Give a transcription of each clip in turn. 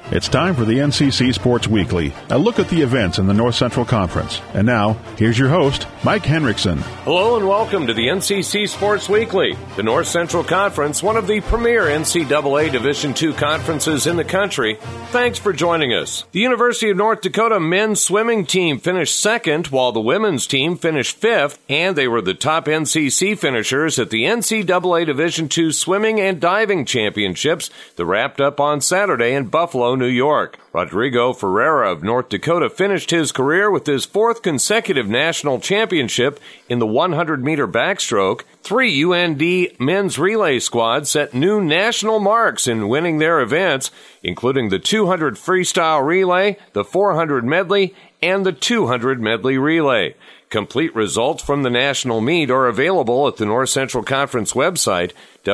It's time for the NCC Sports Weekly, a look at the events in the North Central Conference. And now, here's your host, Mike Henriksen. Hello and welcome to the NCC Sports Weekly. The North Central Conference, one of the premier NCAA Division II conferences in the country. Thanks for joining us. The University of North Dakota men's swimming team finished second, while the women's team finished fifth, and they were the top NCC finishers at the NCAA Division II Swimming and Diving Championships that wrapped up on Saturday in Buffalo, New York. Rodrigo Ferreira of North Dakota finished his career with his fourth consecutive national championship in the 100-meter backstroke. 3 UND men's relay squads set new national marks in winning their events, including the 200 freestyle relay, the 400 medley, and the 200 medley relay. Complete results from the national meet are available at the North Central Conference website,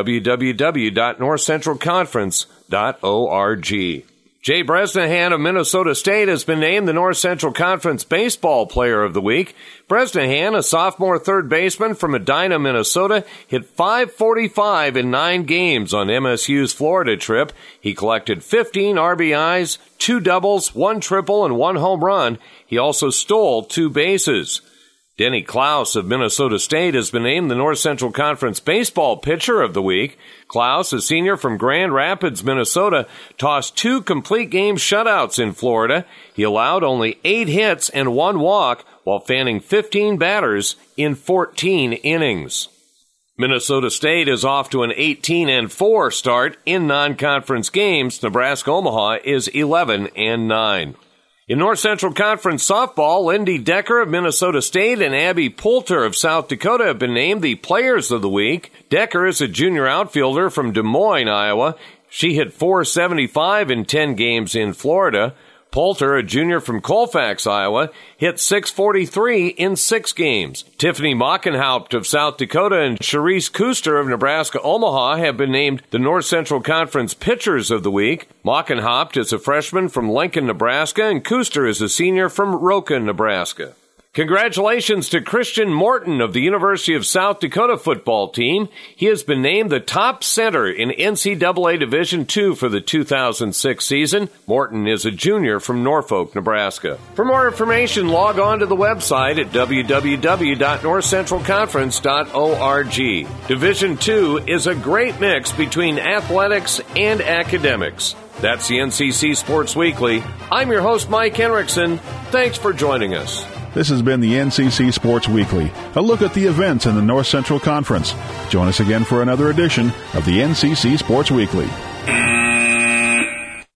www.northcentralconference.org. Jay Bresnahan of Minnesota State has been named the North Central Conference Baseball Player of the Week. Bresnahan, a sophomore third baseman from Edina, Minnesota, hit .545 in 9 games on MSU's Florida trip. He collected 15 RBIs, 2 doubles, 1 triple, and 1 home run. He also stole 2 bases. Denny Klaus of Minnesota State has been named the North Central Conference Baseball Pitcher of the Week. Klaus, a senior from Grand Rapids, Minnesota, tossed 2 complete game shutouts in Florida. He allowed only 8 hits and 1 walk while fanning 15 batters in 14 innings. Minnesota State is off to an 18-4 start in non-conference games. Nebraska-Omaha is 11-9. In North Central Conference softball, Lindy Decker of Minnesota State and Abby Poulter of South Dakota have been named the Players of the Week. Decker is a junior outfielder from Des Moines, Iowa. She hit .475 in 10 games in Florida. Poulter, a junior from Colfax, Iowa, hit .643 in 6 games. Tiffany Mockenhaupt of South Dakota and Charisse Kuster of Nebraska-Omaha have been named the North Central Conference Pitchers of the Week. Mockenhaupt is a freshman from Lincoln, Nebraska, and Kuster is a senior from Roca, Nebraska. Congratulations to Christian Morton of the University of South Dakota football team. He has been named the top center in NCAA Division II for the 2006 season. Morton is a junior from Norfolk, Nebraska. For more information, log on to the website at www.northcentralconference.org. Division II is a great mix between athletics and academics. That's the NCC Sports Weekly. I'm your host, Mike Henriksen. Thanks for joining us. This has been the NCC Sports Weekly, a look at the events in the North Central Conference. Join us again for another edition of the NCC Sports Weekly.